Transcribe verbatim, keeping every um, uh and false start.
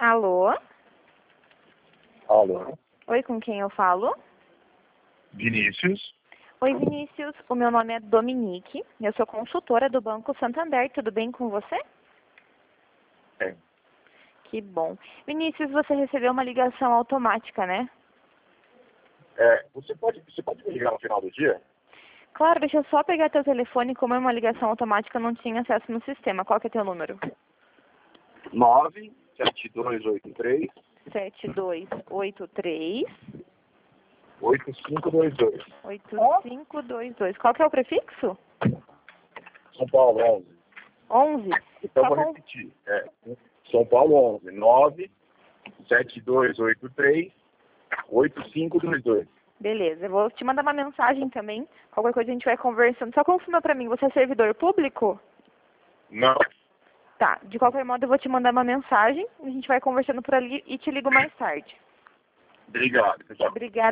Alô? Alô? Oi, com quem eu falo? Vinícius? Oi, Vinícius. O meu nome é Dominique. Eu sou consultora do Banco Santander. Tudo bem com você? É. Que bom. Vinícius, você recebeu uma ligação automática, né? É, você pode, você pode me ligar no final do dia? Claro, deixa eu só pegar teu telefone. Como é uma ligação automática, eu não tinha acesso no sistema. Qual que é teu número? nove sete dois oito três sete dois oito três oito cinco dois dois. oito cinco dois dois. Qual que é o prefixo? São Paulo onze. onze? Então Só vou com... repetir. É, São Paulo onze. nove sete dois oito três oito cinco dois dois. Beleza, eu vou te mandar uma mensagem também. Qualquer coisa a gente vai conversando. Só confirma pra mim, você é servidor público? Não. Tá, de qualquer modo eu vou te mandar uma mensagem, a gente vai conversando por ali e te ligo mais tarde. Obrigado, pessoal. Obrigada.